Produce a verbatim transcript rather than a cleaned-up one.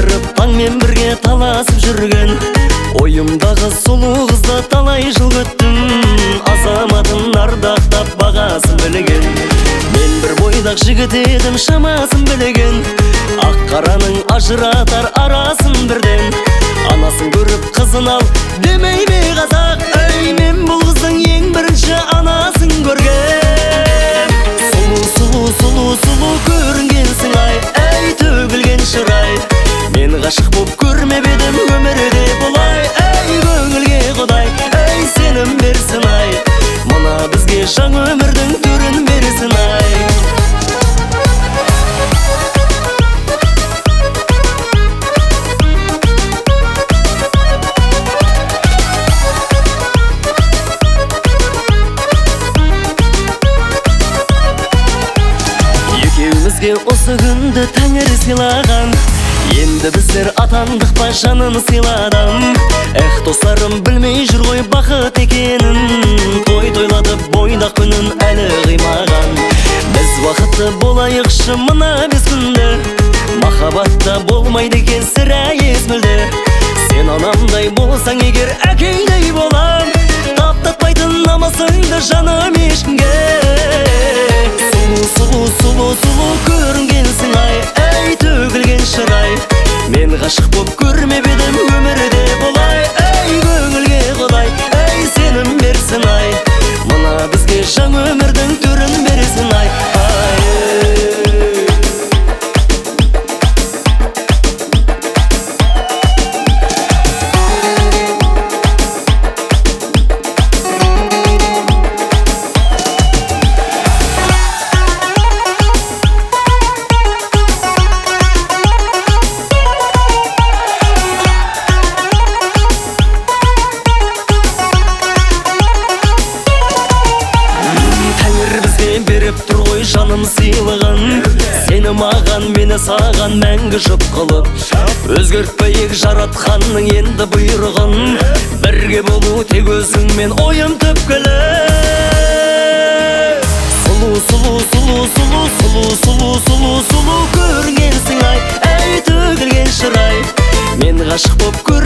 айттырып таңмен бірге таласып жүрген, ойымдағы сұлу қызды талай жыл күттім. Азаматын ардақтап бағасын білген, мен бір бойдақ жігіт едім шамасын білген. Ақ қараның ажыратар арасын бірден, анасын көріп қызын ал демей ме қазақ. Ей, мен бұл қыздың ең бірінші анасын көрген. Сұлу сұлу сұлу сұлу көрінгенсің ай, ей төгілген шырай. Мен ғашық боп көрмеп едім өмірде бұлай. Ей көңілге құдай, ей сенім берсін ай, мына бізге жаңа өмірдің түрін берсін ай. Екеумізге осы күнді тәңір сыйлаған, енді біздер атандық па жанын сыйладым. Эх, достарым білмей жүр ғой бақыт екенін, той тойлатып бойдақ күнін әлі қимаған. Біз бақытты болайықшы мына бес күнді, махаббатта болмайды екен сірә езмілді. Сен анамдай болсаң егер әкеңдей болам, таптатпайтын намысыңды жаным ешкімге. Сұлу сұлу сұлу сұлу көрінгенсің ай, ей төгілген шырай. Мен ғашық боп көрмеп едім өмірде бұлай. Ей көңілге құдай, ей сенім берсін ай, мына бізге жаңа өмірдің түрін берсін ай. Беріп тұр ғой жаным сыйлығын, сені маған мені саған мәңгі жұп қылып. Өзгертпейік жаратқанның енді бұйрығын, бірге болу тек өзіңмен ойым түпкілі. Сұлу сұлу сұлу сұлу сұлу сұлу сұлу сұлу көрінгенсің ай, ей төгілген шырай. Мен ғашық боп көр